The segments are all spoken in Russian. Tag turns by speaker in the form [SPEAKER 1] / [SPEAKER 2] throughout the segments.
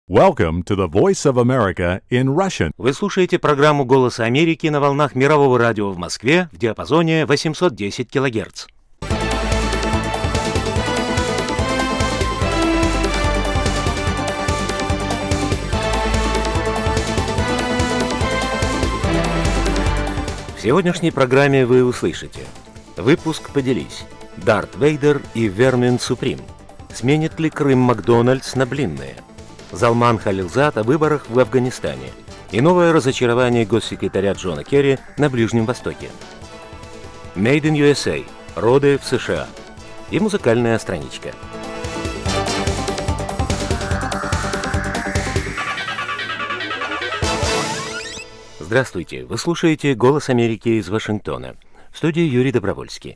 [SPEAKER 1] Welcome to the Voice of America in Russian.
[SPEAKER 2] Вы слушаете программу «Голос Америки» на волнах мирового радио в Москве в диапазоне 810 кГц. В сегодняшней программе вы услышите: выпуск «Поделись». Дарт Вейдер и Вермин Суприм. Сменит ли Крым Макдональдс на блинные? Залман Халилзад о выборах в Афганистане. И новое разочарование госсекретаря Джона Керри на Ближнем Востоке. Made in USA. Роды в США. И музыкальная страничка. Здравствуйте. Вы слушаете «Голос Америки» из Вашингтона. В студии Юрий Добровольский.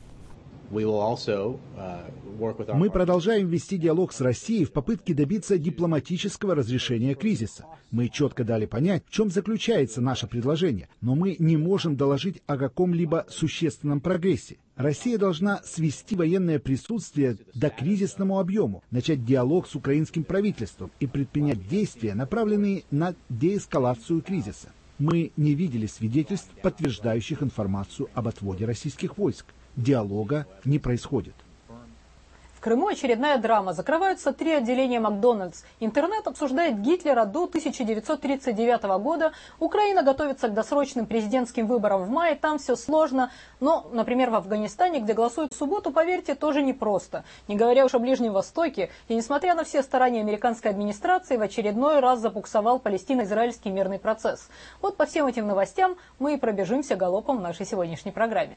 [SPEAKER 3] Мы продолжаем вести диалог с Россией в попытке добиться дипломатического разрешения кризиса. Мы четко дали понять, в чем заключается наше предложение, но мы не можем доложить о каком-либо существенном прогрессе. Россия должна свести военное присутствие до кризисному объему, начать диалог с украинским правительством и предпринять действия, направленные на деэскалацию кризиса. Мы не видели свидетельств, подтверждающих информацию об отводе российских войск. Диалога не происходит.
[SPEAKER 4] В Крыму очередная драма. Закрываются 3 отделения Макдональдс. Интернет обсуждает Гитлера до 1939 года. Украина готовится к досрочным президентским выборам в мае. Там все сложно. Но, например, в Афганистане, где голосуют в субботу, поверьте, тоже непросто. Не говоря уж о Ближнем Востоке. И несмотря на все старания американской администрации, в очередной раз забуксовал палестино-израильский мирный процесс. Вот по всем этим новостям мы и пробежимся галопом в нашей сегодняшней программе.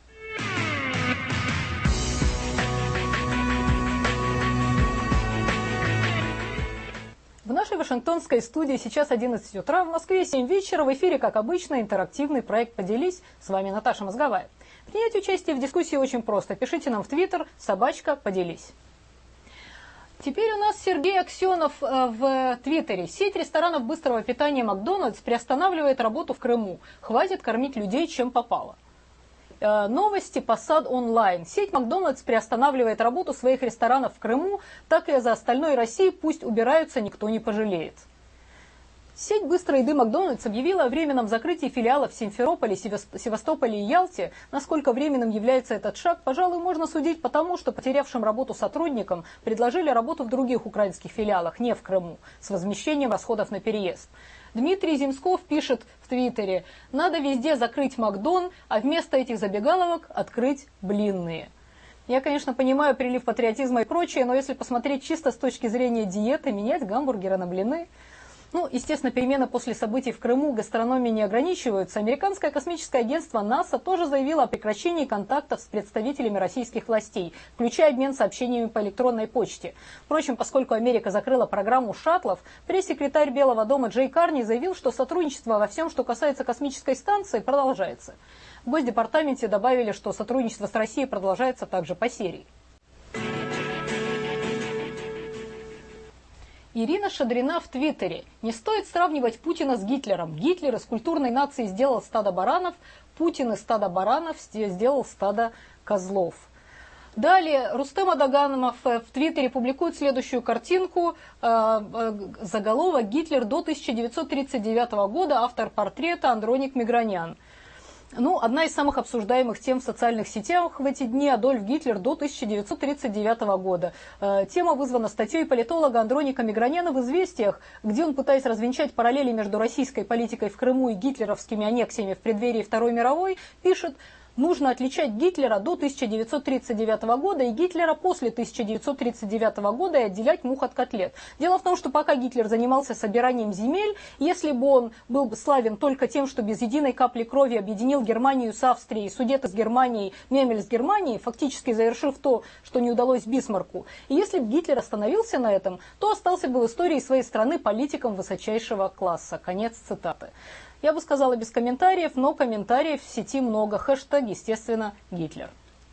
[SPEAKER 4] В нашей вашингтонской студии сейчас 11 утра, в Москве 7 вечера. В эфире, как обычно, интерактивный проект «Поделись». С вами Наташа Мозговая. Принять участие в дискуссии очень просто. Пишите нам в Твиттер @поделись. Теперь у нас Сергей Аксенов в Твиттере. Сеть ресторанов быстрого питания «Макдональдс» приостанавливает работу в Крыму. Хватит кормить людей, чем попало. Новости Посад онлайн. Сеть Макдональдс приостанавливает работу своих ресторанов в Крыму, так и за остальной Россией пусть убираются, никто не пожалеет. Сеть быстрой еды Макдональдс объявила о временном закрытии филиалов в Симферополе, Севастополе и Ялте. Насколько временным является этот шаг, пожалуй, можно судить по тому, что потерявшим работу сотрудникам предложили работу в других украинских филиалах, не в Крыму, с возмещением расходов на переезд. Дмитрий Земсков пишет в Твиттере: надо везде закрыть Макдон, а вместо этих забегаловок открыть блинные. Я, конечно, понимаю прилив патриотизма и прочее, но если посмотреть чисто с точки зрения диеты, менять гамбургеры на блины... естественно, перемены после событий в Крыму гастрономией не ограничиваются. Американское космическое агентство НАСА тоже заявило о прекращении контактов с представителями российских властей, включая обмен сообщениями по электронной почте. Впрочем, поскольку Америка закрыла программу шаттлов, пресс-секретарь Белого дома Джей Карни заявил, что сотрудничество во всем, что касается космической станции, продолжается. В Госдепартаменте добавили, что сотрудничество с Россией продолжается также по серии. Ирина Шадрина в Твиттере. Не стоит сравнивать Путина с Гитлером. Гитлер из культурной нации сделал стадо баранов, Путин из стада баранов сделал стадо козлов. Далее Рустем Адаганов в Твиттере публикует следующую картинку. Заголовок: «Гитлер до 1939 года. Автор портрета Андроник Мигранян». Одна из самых обсуждаемых тем в социальных сетях в эти дни — Адольф Гитлер до 1939 года. Тема вызвана статьей политолога Андроника Миграняна в «Известиях», где он, пытаясь развенчать параллели между российской политикой в Крыму и гитлеровскими аннексиями в преддверии Второй мировой, пишет: нужно отличать Гитлера до 1939 года и Гитлера после 1939 года и отделять мух от котлет. Дело в том, что пока Гитлер занимался собиранием земель, если бы он был бы славен только тем, что без единой капли крови объединил Германию с Австрией, Судеты с Германией, Мемель с Германией, фактически завершив то, что не удалось Бисмарку, и если бы Гитлер остановился на этом, то остался бы в истории своей страны политиком высочайшего класса. Конец цитаты. Я бы сказала без комментариев, но комментариев в сети много. Хэштег, естественно, Гитлер.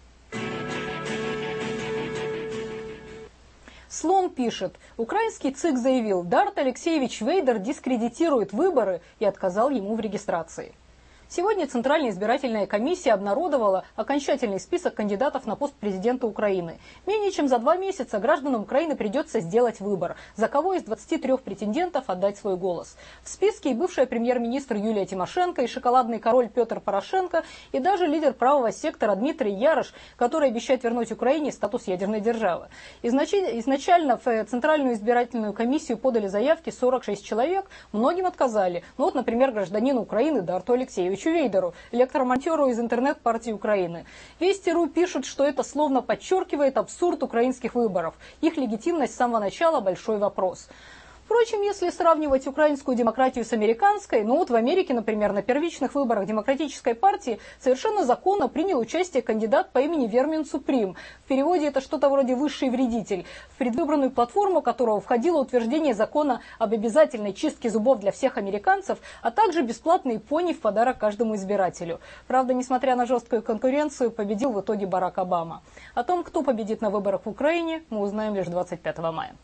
[SPEAKER 4] Слон пишет: украинский ЦИК заявил, Дарт Алексеевич Вейдер дискредитирует выборы и отказал ему в регистрации. Сегодня Центральная избирательная комиссия обнародовала окончательный список кандидатов на пост президента Украины. Менее чем за 2 месяца гражданам Украины придется сделать выбор, за кого из 23 претендентов отдать свой голос. В списке и бывшая премьер-министр Юлия Тимошенко, и шоколадный король Петр Порошенко, и даже лидер правого сектора Дмитрий Ярош, который обещает вернуть Украине статус ядерной державы. Изначально в Центральную избирательную комиссию подали заявки 46 человек, многим отказали. Ну вот, например, гражданину Украины Дарту Алексеевичу Вейдеру, электромонтеру из интернет-партии Украины. Вести.ру пишут, что это словно подчеркивает абсурд украинских выборов. Их легитимность с самого начала большой вопрос. Впрочем, если сравнивать украинскую демократию с американской, ну вот в Америке, например, на первичных выборах Демократической партии совершенно законно принял участие кандидат по имени Вермин Суприм. В переводе это что-то вроде «высший вредитель», в предвыборную платформу которого входило утверждение закона об обязательной чистке зубов для всех американцев, а также бесплатные пони в подарок каждому избирателю. Правда, несмотря на жесткую конкуренцию, победил в итоге Барак Обама. О том, кто победит на выборах в Украине, мы узнаем лишь 25 мая.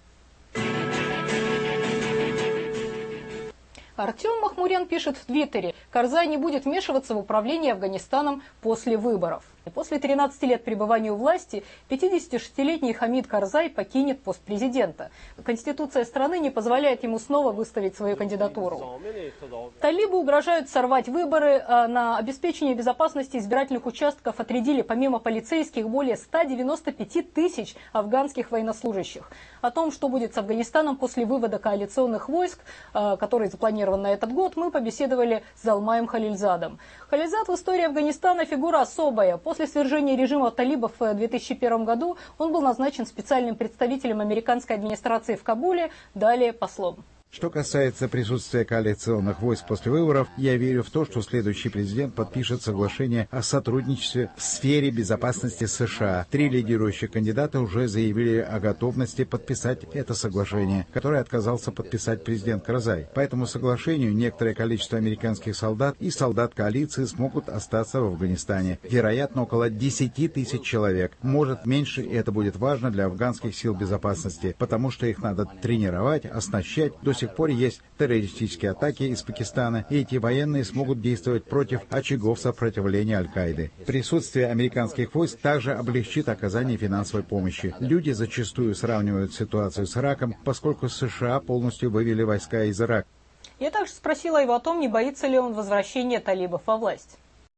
[SPEAKER 4] Артем Махмурян пишет в Твиттере: Карзай не будет вмешиваться в управление Афганистаном после выборов. И после 13 лет пребывания у власти 56-летний Хамид Карзай покинет пост президента. Конституция страны не позволяет ему снова выставить свою кандидатуру. Талибы угрожают сорвать выборы. На обеспечение безопасности избирательных участков отрядили помимо полицейских более 195 тысяч афганских военнослужащих. О том, что будет с Афганистаном после вывода коалиционных войск, который запланирован на этот год, мы побеседовали с Залмаем Халильзадом. Халильзад в истории Афганистана фигура особая. После свержения режима талибов в 2001 году он был назначен специальным представителем американской администрации в Кабуле, далее послом.
[SPEAKER 5] Что касается присутствия коалиционных войск после выборов, я верю в то, что следующий президент подпишет соглашение о сотрудничестве в сфере безопасности США. 3 лидирующих кандидата уже заявили о готовности подписать это соглашение, которое отказался подписать президент Карзай. По этому соглашению некоторое количество американских солдат и солдат коалиции смогут остаться в Афганистане. Вероятно, около 10 тысяч человек. Может, меньше, и это будет важно для афганских сил безопасности, потому что их надо тренировать, оснащать. До сих пор есть террористические атаки из Пакистана, и эти военные смогут действовать против очагов сопротивления Аль-Каиды. Присутствие американских войск также облегчит оказание финансовой помощи. Люди зачастую сравнивают ситуацию с Ираком, поскольку США полностью вывели войска из Ирака.
[SPEAKER 4] Я также спросила его о том, не боится ли он возвращения талибов во власть.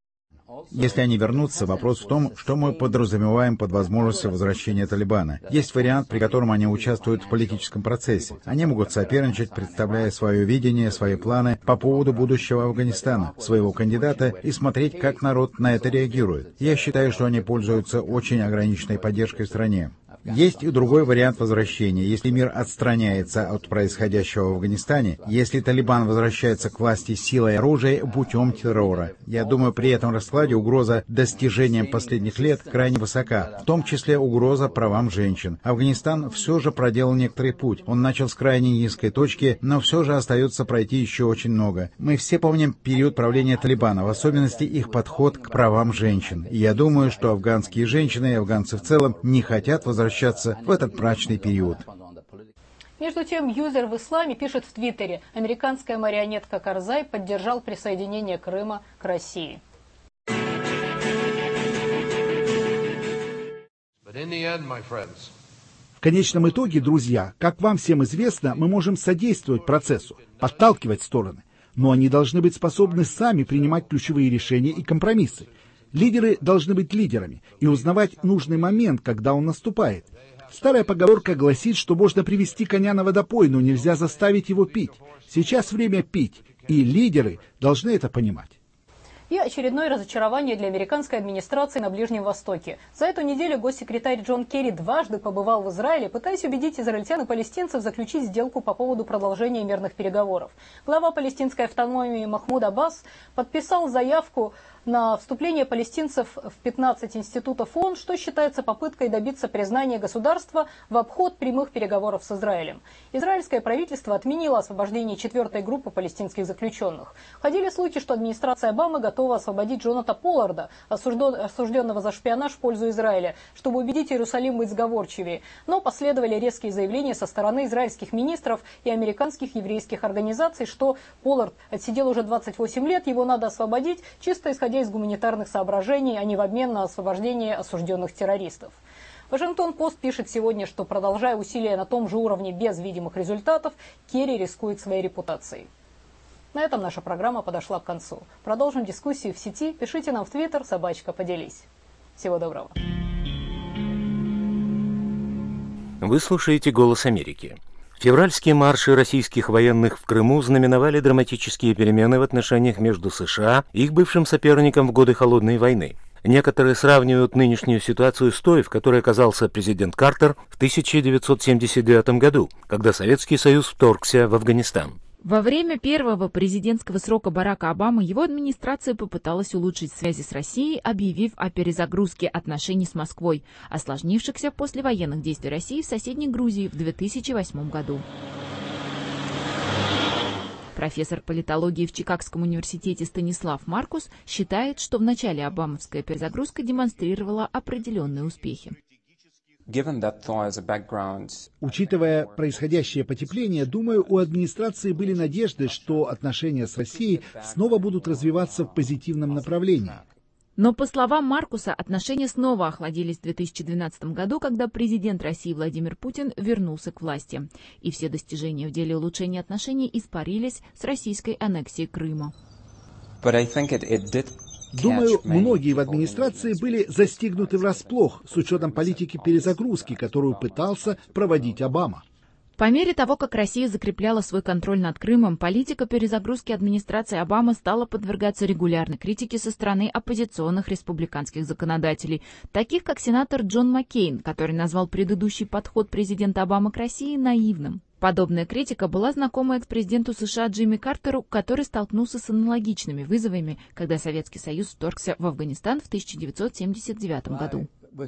[SPEAKER 5] Если они вернутся, вопрос в том, что мы подразумеваем под возможностью возвращения Талибана. Есть вариант, при котором они участвуют в политическом процессе. Они могут соперничать, представляя свое видение, свои планы по поводу будущего Афганистана, своего кандидата, и смотреть, как народ на это реагирует. Я считаю, что они пользуются очень ограниченной поддержкой в стране. Есть и другой вариант возвращения. Если мир отстраняется от происходящего в Афганистане, если Талибан возвращается к власти силой оружия путем террора. Я думаю, при этом раскладе угроза достижениям последних лет крайне высока, в том числе угроза правам женщин. Афганистан все же проделал некоторый путь. Он начал с крайне низкой точки, но все же остается пройти еще очень много. Мы все помним период правления Талибана, в особенности их подход к правам женщин. И я думаю, что афганские женщины и афганцы в целом не хотят возвращаться в этот мрачный период.
[SPEAKER 4] Между тем, юзер в исламе пишет в Твиттере: американская марионетка Карзай поддержал присоединение Крыма к России.
[SPEAKER 3] В конечном итоге, друзья, как вам всем известно, мы можем содействовать процессу, подталкивать стороны, но они должны быть способны сами принимать ключевые решения и компромиссы. Лидеры должны быть лидерами и узнавать нужный момент, когда он наступает. Старая поговорка гласит, что можно привести коня на водопой, но нельзя заставить его пить. Сейчас время пить, и лидеры должны это понимать.
[SPEAKER 4] И очередное разочарование для американской администрации на Ближнем Востоке. За эту неделю госсекретарь Джон Керри дважды побывал в Израиле, пытаясь убедить израильтян и палестинцев заключить сделку по поводу продолжения мирных переговоров. Глава палестинской автономии Махмуд Аббас подписал заявку на вступление палестинцев в 15 институтов ООН, что считается попыткой добиться признания государства в обход прямых переговоров с Израилем. Израильское правительство отменило освобождение 4-й группы палестинских заключенных. Ходили слухи, что администрация Обамы готова готова освободить Джонатана Полларда, осужденного за шпионаж в пользу Израиля, чтобы убедить Иерусалим быть сговорчивее. Но последовали резкие заявления со стороны израильских министров и американских еврейских организаций, что Поллард отсидел уже 28 лет, его надо освободить, чисто исходя из гуманитарных соображений, а не в обмен на освобождение осужденных террористов. Вашингтон-Пост пишет сегодня, что, продолжая усилия на том же уровне без видимых результатов, Керри рискует своей репутацией. На этом наша программа подошла к концу. Продолжим дискуссию в сети. Пишите нам в Твиттер /поделись. Всего доброго.
[SPEAKER 2] Вы слушаете «Голос Америки». Февральские марши российских военных в Крыму знаменовали драматические перемены в отношениях между США и их бывшим соперником в годы Холодной войны. Некоторые сравнивают нынешнюю ситуацию с той, в которой оказался президент Картер в 1979 году, когда Советский Союз вторгся в Афганистан.
[SPEAKER 6] Во время первого президентского срока Барака Обамы его администрация попыталась улучшить связи с Россией, объявив о перезагрузке отношений с Москвой, осложнившихся после военных действий России в соседней Грузии в 2008 году. Профессор политологии в Чикагском университете Станислав Маркус считает, что в начале обамовская перезагрузка демонстрировала определенные успехи.
[SPEAKER 3] Учитывая происходящее потепление, думаю, у администрации были надежды, что отношения с Россией снова будут развиваться в позитивном направлении.
[SPEAKER 6] Но, по словам Маркуса, отношения снова охладились в 2012 году, когда президент России Владимир Путин вернулся к власти. И все достижения в деле улучшения отношений испарились с российской аннексией Крыма.
[SPEAKER 3] Думаю, многие в администрации были застигнуты врасплох с учетом политики перезагрузки, которую пытался проводить Обама.
[SPEAKER 6] По мере того, как Россия закрепляла свой контроль над Крымом, политика перезагрузки администрации Обамы стала подвергаться регулярной критике со стороны оппозиционных республиканских законодателей, таких как сенатор Джон Маккейн, который назвал предыдущий подход президента Обамы к России наивным. Подобная критика была знакома экс-президенту США Джимми Картеру, который столкнулся с аналогичными вызовами, когда Советский Союз вторгся в Афганистан в 1979 году.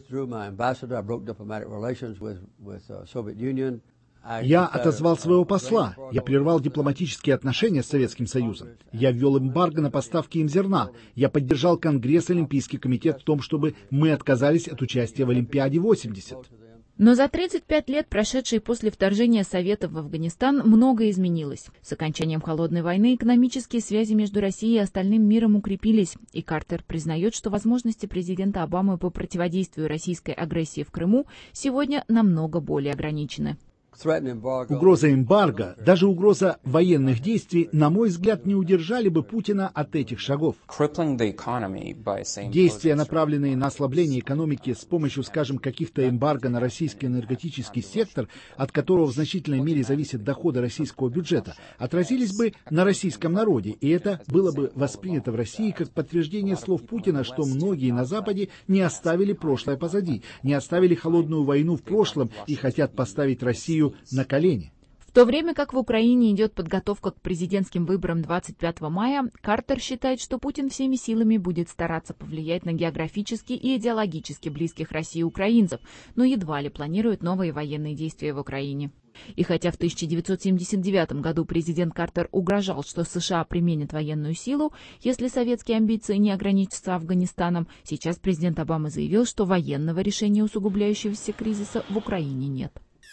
[SPEAKER 3] Я отозвал своего посла, я прервал дипломатические отношения с Советским Союзом, я ввел эмбарго на поставки им зерна, я поддержал Конгресс и Олимпийский комитет в том, чтобы мы отказались от участия в Олимпиаде 80.
[SPEAKER 6] Но за 35 лет, прошедшие после вторжения Советов в Афганистан, многое изменилось. С окончанием Холодной войны экономические связи между Россией и остальным миром укрепились, и Картер признает, что возможности президента Обамы по противодействию российской агрессии в Крыму сегодня намного более ограничены.
[SPEAKER 3] Угроза эмбарго, даже угроза военных действий, на мой взгляд, не удержали бы Путина от этих шагов. Действия, направленные на ослабление экономики с помощью, скажем, каких-то эмбарго на российский энергетический сектор, от которого в значительной мере зависят доходы российского бюджета, отразились бы на российском народе, и это было бы воспринято в России как подтверждение слов Путина, что многие на Западе не оставили прошлое позади, не оставили холодную войну в прошлом и хотят поставить Россию на колени.
[SPEAKER 6] В то время как в Украине идет подготовка к президентским выборам 25 мая, Картер считает, что Путин всеми силами будет стараться повлиять на географически и идеологически близких России украинцев, но едва ли планирует новые военные действия в Украине. И хотя в 1979 году президент Картер угрожал, что США применят военную силу, если советские амбиции не ограничатся Афганистаном, сейчас президент Обама заявил, что военного решения усугубляющегося кризиса в Украине нет.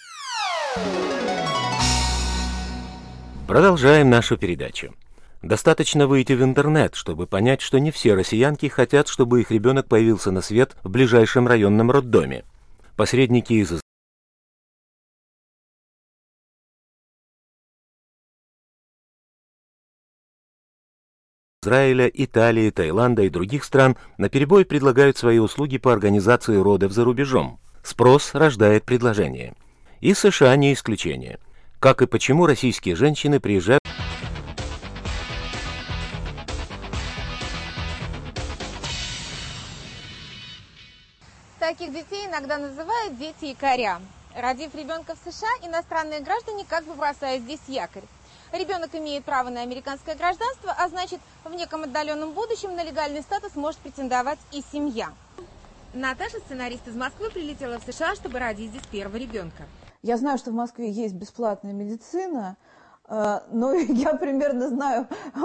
[SPEAKER 2] Продолжаем нашу передачу. Достаточно выйти в интернет, чтобы понять, что не все россиянки хотят, чтобы их ребенок появился на свет в ближайшем районном роддоме. Посредники из Израиля, Италии, Таиланда и других стран наперебой предлагают свои услуги по организации родов за рубежом. Спрос рождает предложение. И США не исключение. Как и почему российские женщины приезжают...
[SPEAKER 7] Таких детей иногда называют дети-якоря. Родив ребенка в США, иностранные граждане как бы бросают здесь якорь. Ребенок имеет право на американское гражданство, а значит, в неком отдаленном будущем на легальный статус может претендовать и семья. Наташа, сценарист из Москвы, прилетела в США, чтобы родить здесь первого ребенка.
[SPEAKER 8] Я знаю, что в Москве есть бесплатная медицина, но я примерно знаю,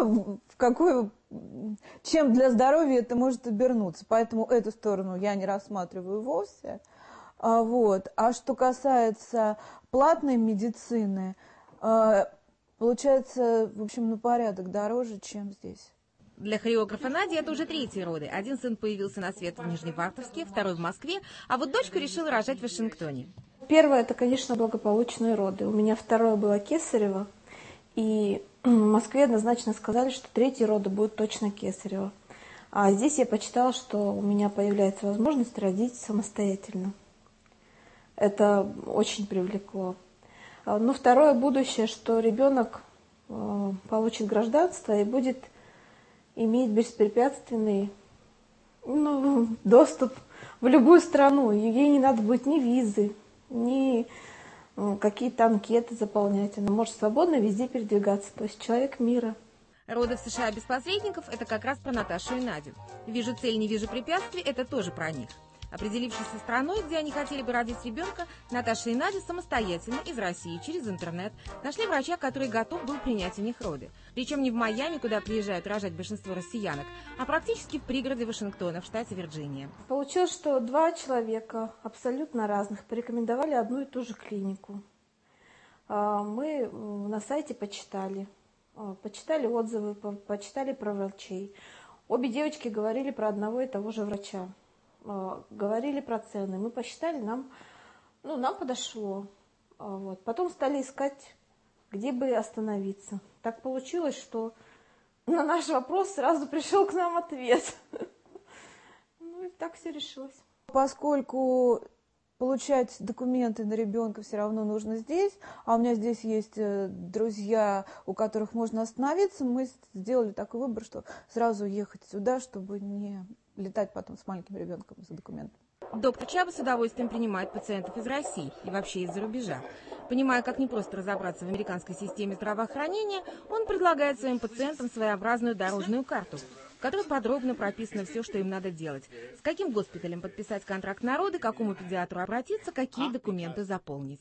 [SPEAKER 8] чем для здоровья это может обернуться. Поэтому эту сторону я не рассматриваю вовсе. А что касается платной медицины, получается, в общем, на порядок дороже, чем здесь.
[SPEAKER 7] Для хореографа Нади это уже 3-й роды. Один сын появился на свет в Нижневартовске, 2-й в Москве, а вот дочку решила рожать в Вашингтоне.
[SPEAKER 9] Первое – это, конечно, благополучные роды. У меня 2-е было кесарево, и в Москве однозначно сказали, что 3-й роды будут точно кесарево. А здесь я почитала, что у меня появляется возможность родить самостоятельно. Это очень привлекло. Но второе будущее, что ребенок получит гражданство и будет иметь беспрепятственный доступ в любую страну. Ей не надо будет ни визы, ни какие-то анкеты заполнять. Она может свободно везде передвигаться. То есть человек мира.
[SPEAKER 7] Роды в США без посредников – это как раз про Наташу и Надю. «Вижу цель, не вижу препятствий» – это тоже про них. Определившись со страной, где они хотели бы родить ребенка, Наташа и Надя самостоятельно из России через интернет нашли врача, который готов был принять у них роды. Причем не в Майами, куда приезжают рожать большинство россиянок, а практически в пригороде Вашингтона, в штате Вирджиния.
[SPEAKER 9] Получилось, что 2 человека абсолютно разных порекомендовали одну и ту же клинику. Мы на сайте почитали отзывы, почитали про врачей. Обе девочки говорили про одного и того же врача. Говорили про цены. Мы посчитали, нам подошло. Потом стали искать, где бы остановиться. Так получилось, что на наш вопрос сразу пришел к нам ответ. И так все решилось.
[SPEAKER 8] Поскольку получать документы на ребенка все равно нужно здесь, а у меня здесь есть друзья, у которых можно остановиться, мы сделали такой выбор, что сразу ехать сюда, чтобы не летать потом с маленьким ребенком за документами.
[SPEAKER 7] Доктор Чаба с удовольствием принимает пациентов из России и вообще из-за рубежа. Понимая, как непросто разобраться в американской системе здравоохранения, он предлагает своим пациентам своеобразную дорожную карту, в которой подробно прописано все, что им надо делать. С каким госпиталем подписать контракт на роды, к какому педиатру обратиться, какие документы заполнить.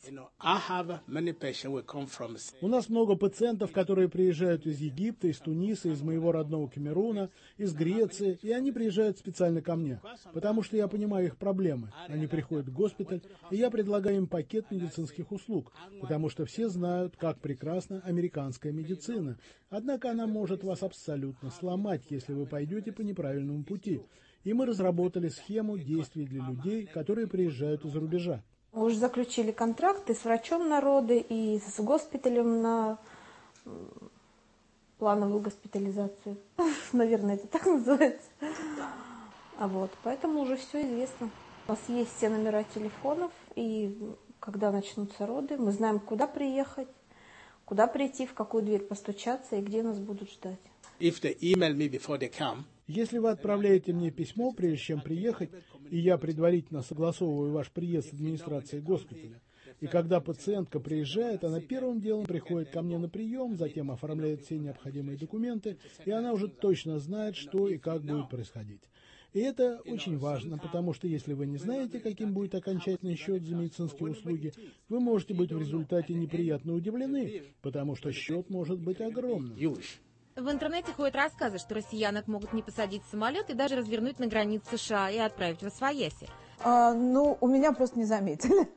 [SPEAKER 10] У нас много пациентов, которые приезжают из Египта, из Туниса, из моего родного Камеруна, из Греции, и они приезжают специально ко мне, потому что я понимаю их проблемы. Они приходят в госпиталь, и я предлагаю им пакет медицинских услуг, потому что все знают, как прекрасна американская медицина. Однако она может вас абсолютно сломать, если вы пойдете по неправильному пути. И мы разработали схему действий для людей, которые приезжают из-за рубежа.
[SPEAKER 9] Мы уже заключили контракты с врачом на роды и с госпиталем на плановую госпитализацию. Наверное, это так называется. Поэтому уже все известно. У нас есть все номера телефонов, и когда начнутся роды, мы знаем, куда приехать, куда прийти, в какую дверь постучаться и где нас будут ждать.
[SPEAKER 10] Если вы отправляете мне письмо, прежде чем приехать, и я предварительно согласовываю ваш приезд с администрацией госпиталя, и когда пациентка приезжает, она первым делом приходит ко мне на прием, затем оформляет все необходимые документы, и она уже точно знает, что и как будет происходить. И это очень важно, потому что если вы не знаете, каким будет окончательный счет за медицинские услуги, вы можете быть в результате неприятно удивлены, потому что счет может быть огромным.
[SPEAKER 7] В интернете ходят рассказы, что россиянок могут не посадить в самолет и даже развернуть на границе США и отправить в Освояси.
[SPEAKER 8] У меня просто не заметили.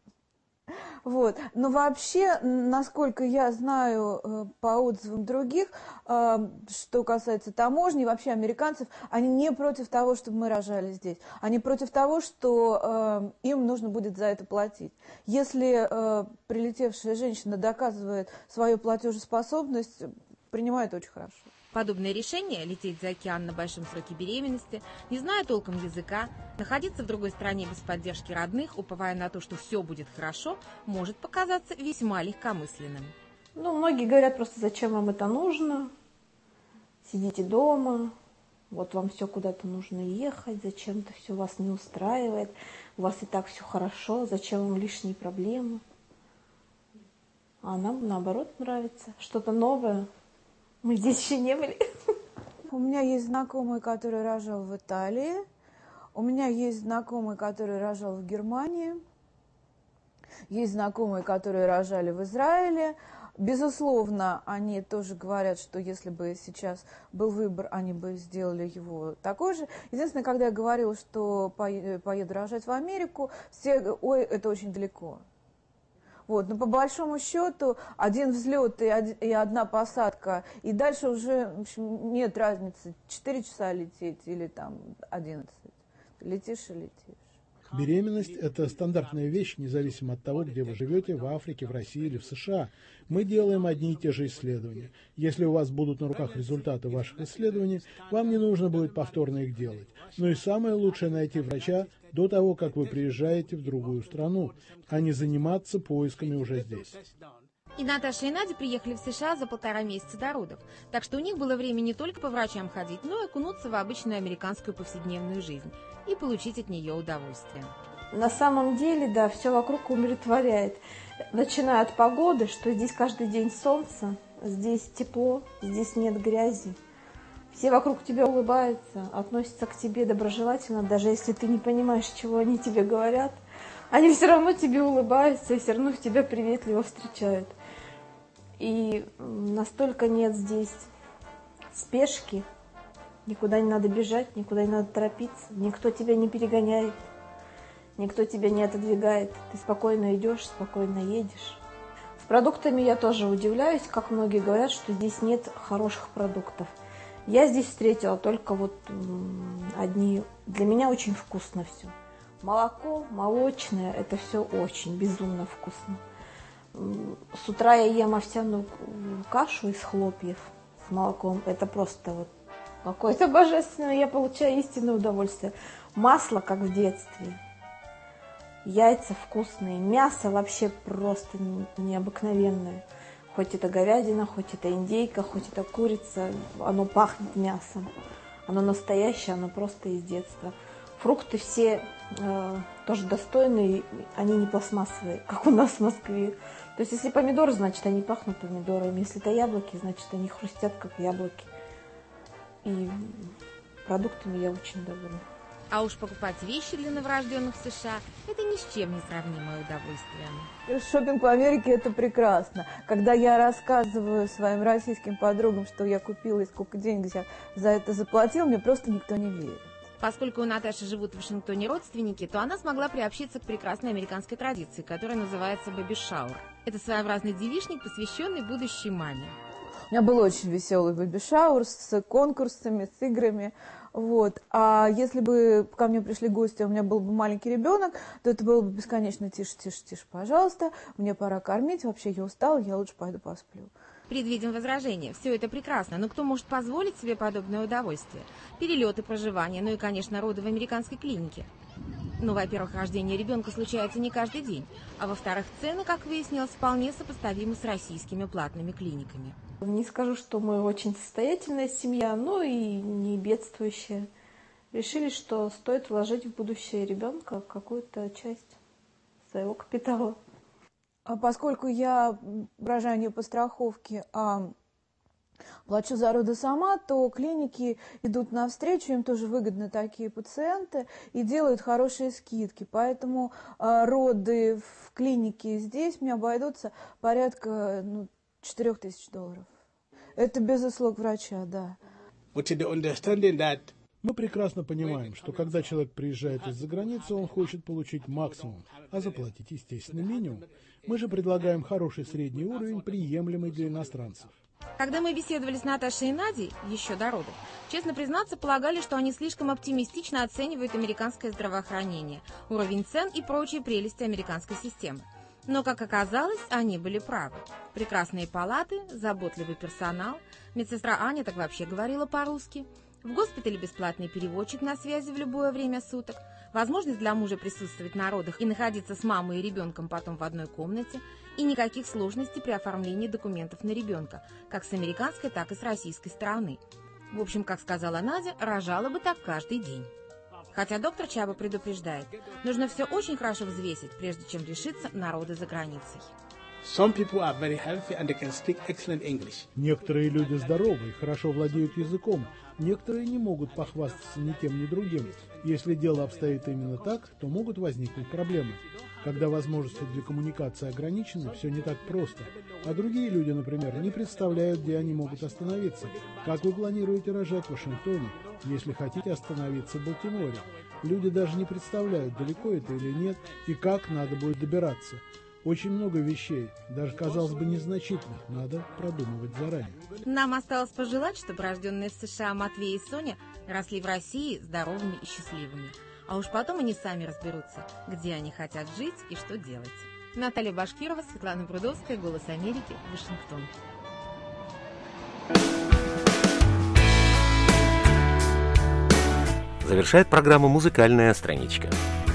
[SPEAKER 8] Но вообще, насколько я знаю по отзывам других, что касается таможни, вообще американцев, они не против того, чтобы мы рожали здесь. Они против того, что им нужно будет за это платить. Если прилетевшая женщина доказывает свою платежеспособность, принимают очень хорошо.
[SPEAKER 7] Подобное решение – лететь за океан на большом сроке беременности, не зная толком языка, находиться в другой стране без поддержки родных, уповая на то, что все будет хорошо, может показаться весьма легкомысленным.
[SPEAKER 9] Многие говорят просто, зачем вам это нужно, сидите дома, вам все куда-то нужно ехать, зачем-то все вас не устраивает, у вас и так все хорошо, зачем вам лишние проблемы. А нам, наоборот, нравится что-то новое. Мы здесь еще не были.
[SPEAKER 8] У меня есть знакомый, который рожал в Италии. У меня есть знакомый, который рожал в Германии. Есть знакомые, которые рожали в Израиле. Безусловно, они тоже говорят, что если бы сейчас был выбор, они бы сделали его такой же. Единственное, когда я говорила, что поеду рожать в Америку, все говорят: ой, это очень далеко. Вот, но по большому счету один взлет и одна посадка, и дальше уже, в общем, нет разницы, 4 часа лететь или там 11. Летишь и летишь.
[SPEAKER 10] Беременность – это стандартная вещь, независимо от того, где вы живете, в Африке, в России или в США. Мы делаем одни и те же исследования. Если у вас будут на руках результаты ваших исследований, вам не нужно будет повторно их делать. Но и самое лучшее – найти врача до того, как вы приезжаете в другую страну, а не заниматься поисками уже здесь.
[SPEAKER 7] И Наташа и Надя приехали в США за 1,5 месяца до родов, так что у них было время не только по врачам ходить, но и окунуться в обычную американскую повседневную жизнь и получить от нее удовольствие.
[SPEAKER 9] На самом деле, да, все вокруг умиротворяет. Начиная от погоды, что здесь каждый день солнце, здесь тепло, здесь нет грязи. Все вокруг тебя улыбаются, относятся к тебе доброжелательно, даже если ты не понимаешь, чего они тебе говорят. Они все равно тебе улыбаются и все равно тебя приветливо встречают. И настолько нет здесь спешки, никуда не надо бежать, никуда не надо торопиться, никто тебя не перегоняет, никто тебя не отодвигает. Ты спокойно идешь, спокойно едешь. С продуктами я тоже удивляюсь, как многие говорят, что здесь нет хороших продуктов. Я здесь встретила только вот одни. Для меня очень вкусно все. Молоко, молочное, это все очень безумно вкусно. С утра я ем овсяную кашу из хлопьев с молоком. Это просто вот какое-то божественное, я получаю истинное удовольствие. Масло, как в детстве. Яйца вкусные. Мясо вообще просто необыкновенное. Хоть это говядина, хоть это индейка, хоть это курица. Оно пахнет мясом. Оно настоящее, оно просто из детства. Фрукты все тоже достойные, они не пластмассовые, как у нас в Москве. То есть, если помидоры, значит, они пахнут помидорами. Если это яблоки, значит, они хрустят, как яблоки. И продуктами я очень довольна.
[SPEAKER 7] А уж покупать вещи для новорожденных в США – это ни с чем не сравнимое удовольствие.
[SPEAKER 8] Шопинг в Америке – это прекрасно. Когда я рассказываю своим российским подругам, что я купила и сколько денег я за это заплатила, мне просто никто не верит.
[SPEAKER 7] Поскольку у Наташи живут в Вашингтоне родственники, то она смогла приобщиться к прекрасной американской традиции, которая называется бэби-шаур. Это своеобразный девичник, посвященный будущей маме.
[SPEAKER 8] У меня был очень веселый бэби-шаур с конкурсами, с играми. Вот. А если бы ко мне пришли гости, у меня был бы маленький ребенок, то это было бы бесконечно: тише, тише, тише, пожалуйста, мне пора кормить, вообще я устала, я лучше пойду посплю.
[SPEAKER 7] Предвидим возражения. Все это прекрасно, но кто может позволить себе подобное удовольствие? Перелеты, проживание, ну и, конечно, роды в американской клинике. Ну, во-первых, рождение ребенка случается не каждый день, а во-вторых, цены, как выяснилось, вполне сопоставимы с российскими платными клиниками.
[SPEAKER 9] Не скажу, что мы очень состоятельная семья, но и не бедствующая. Решили, что стоит вложить в будущее ребенка какую-то часть своего капитала.
[SPEAKER 8] Поскольку я рожаю не по страховке, а плачу за роды сама, то клиники идут навстречу, им тоже выгодны такие пациенты и делают хорошие скидки. Поэтому роды в клинике здесь мне обойдутся порядка $4000. Это без услуг врача, да.
[SPEAKER 10] Мы прекрасно понимаем, что когда человек приезжает из-за границы, он хочет получить максимум, а заплатить, естественно, минимум. Мы же предлагаем хороший средний уровень, приемлемый для иностранцев.
[SPEAKER 7] Когда мы беседовали с Наташей и Надей еще до родов, честно признаться, полагали, что они слишком оптимистично оценивают американское здравоохранение, уровень цен и прочие прелести американской системы. Но, как оказалось, они были правы. Прекрасные палаты, заботливый персонал, медсестра Аня так вообще говорила по-русски, в госпитале бесплатный переводчик на связи в любое время суток, возможность для мужа присутствовать на родах и находиться с мамой и ребенком потом в одной комнате, и никаких сложностей при оформлении документов на ребенка, как с американской, так и с российской стороны. В общем, как сказала Надя, рожала бы так каждый день. Хотя доктор Чаба предупреждает, нужно все очень хорошо взвесить, прежде чем решиться на роды за границей.
[SPEAKER 10] Некоторые люди здоровы и хорошо владеют языком, некоторые не могут похвастаться ни тем, ни другим. Если дело обстоит именно так, то могут возникнуть проблемы. Когда возможности для коммуникации ограничены, все не так просто. А другие люди, например, не представляют, где они могут остановиться. Как вы планируете рожать в Вашингтоне, если хотите остановиться в Балтиморе? Люди даже не представляют, далеко это или нет, и как надо будет добираться. Очень много вещей, даже, казалось бы, незначительных, надо продумывать заранее.
[SPEAKER 7] Нам осталось пожелать, чтобы рожденные в США Матвей и Соня росли в России здоровыми и счастливыми. А уж потом они сами разберутся, где они хотят жить и что делать. Наталья Башкирова, Светлана Прудовская, «Голос Америки», Вашингтон.
[SPEAKER 2] Завершает программу музыкальная страничка.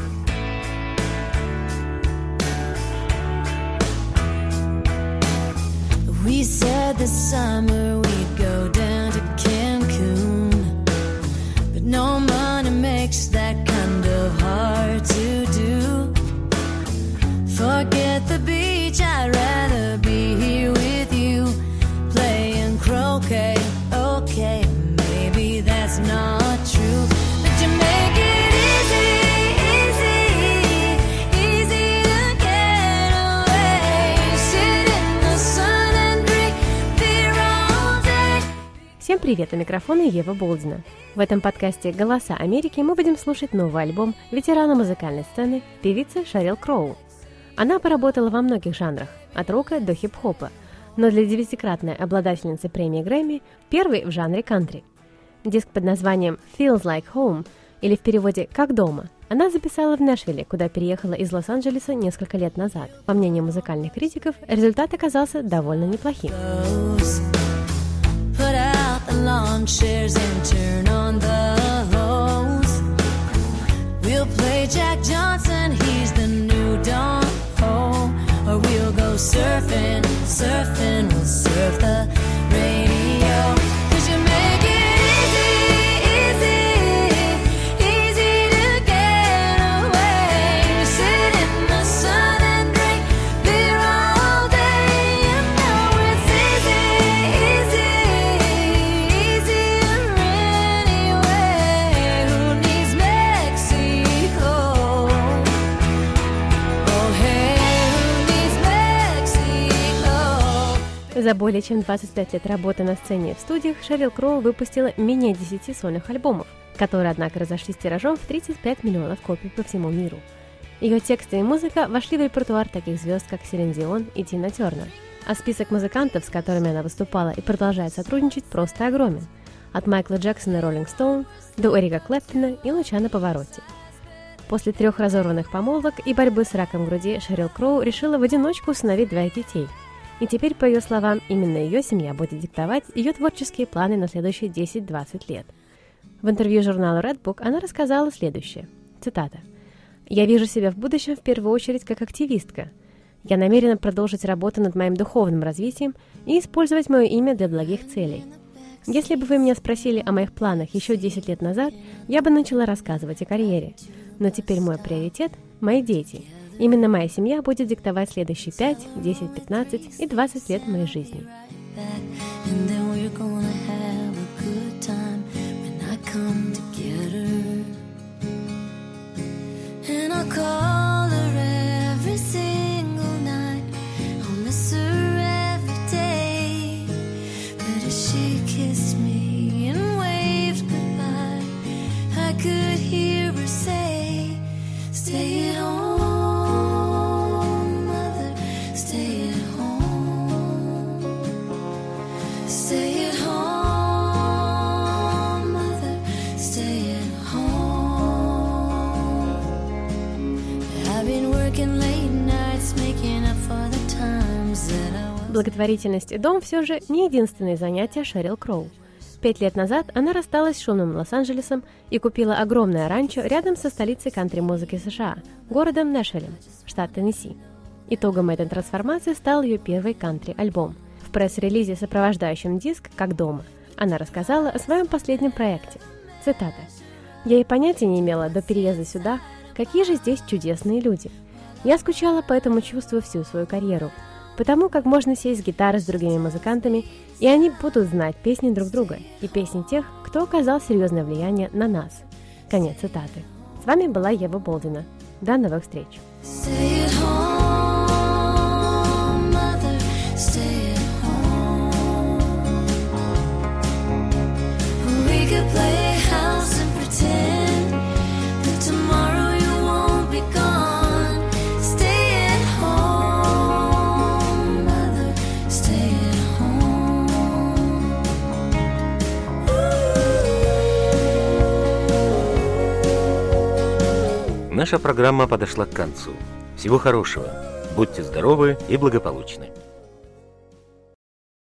[SPEAKER 11] We said this summer we'd go down to Cancun, but no money makes that kind of hard to do. Forget the beach, I'd rather be here with you, playing croquet. Okay, maybe that's not true, but you make it easy, easy, easy to get away. Sit in the sun and drink beer all day.
[SPEAKER 12] Всем привет, у микрофона Ева Болдина. В этом подкасте «Голоса Америки» мы будем слушать новый альбом ветерана музыкальной сцены, певицы Шерил Кроу. Она поработала во многих жанрах, от рока до хип-хопа, но для 9-кратной обладательницы премии Грэмми первый в жанре кантри. Диск под названием «Feels Like Home» или в переводе «Как дома» она записала в Нэшвилле, куда переехала из Лос-Анджелеса несколько лет назад. По мнению музыкальных критиков, результат оказался довольно неплохим.
[SPEAKER 11] Put out the lawn chairs and turn on the hose. We'll play Jack Johnson, he's the new Don Ho. Or we'll go surfing, surfing, we'll surf the radio. 'Cause you make it easy, easy, easy to get away. We sit in the sun and drink beer all day. You know it's easy, easy, easier anyway. Who needs Mexico? Oh hey, who needs Mexico?
[SPEAKER 12] За более чем 25 лет работы на сцене и в студиях Шерил Кроу выпустила менее 10 сольных альбомов, которые, однако, разошлись тиражом в 35 миллионов копий по всему миру. Ее тексты и музыка вошли в репертуар таких звезд, как Селин Дион и Тина Тернер. А список музыкантов, с которыми она выступала и продолжает сотрудничать, просто огромен. От Майкла Джексона и Роллинг Стоун до Эрика Клэптона и Лучано Паваротти. После 3 разорванных помолвок и борьбы с раком груди Шерил Кроу решила в одиночку усыновить 2 детей. И теперь, по ее словам, именно ее семья будет диктовать ее творческие планы на следующие 10-20 лет. В интервью журналу Redbook она рассказала следующее. Цитата. «Я вижу себя в будущем в первую очередь как активистка. Я намерена продолжить работу над моим духовным развитием и использовать мое имя для благих целей. Если бы вы меня спросили о моих планах еще 10 лет назад, я бы начала рассказывать о карьере. Но теперь мой приоритет – мои дети. Именно моя семья будет диктовать следующие 5, 10, 15 и 20 лет моей жизни».
[SPEAKER 11] And then we're gonna have a good time when I come to get her. And I'll call her every single night, I'll miss her every day. But as she kissed me and waved goodbye, I could hear her say, stay at home, mother, stay at home. Stay at home, mother, stay at home. I've been working late nights, making up for the times that I was.
[SPEAKER 12] Благотворительность и дом все же не единственные занятия Шерил Кроу. 5 лет назад она рассталась с шумным Лос-Анджелесом и купила огромное ранчо рядом со столицей кантри-музыки США, городом Нэшвиллем, штат Теннесси. Итогом этой трансформации стал ее первый кантри-альбом. В пресс-релизе, сопровождающем диск «Как дома», она рассказала о своем последнем проекте. Цитата. «Я и понятия не имела до переезда сюда, какие же здесь чудесные люди. Я скучала по этому чувству всю свою карьеру, потому как можно сесть с гитарой с другими музыкантами, и они будут знать песни друг друга и песни тех, кто оказал серьезное влияние на нас». Конец цитаты. С вами была Ева Болдина. До новых встреч!
[SPEAKER 11] Stay at home, mother, stay at home. We could play house and pretend that tomorrow you won't be gone. Stay at home, mother, stay at home.
[SPEAKER 2] Наша программа подошла к концу. Всего хорошего. Будьте здоровы и благополучны.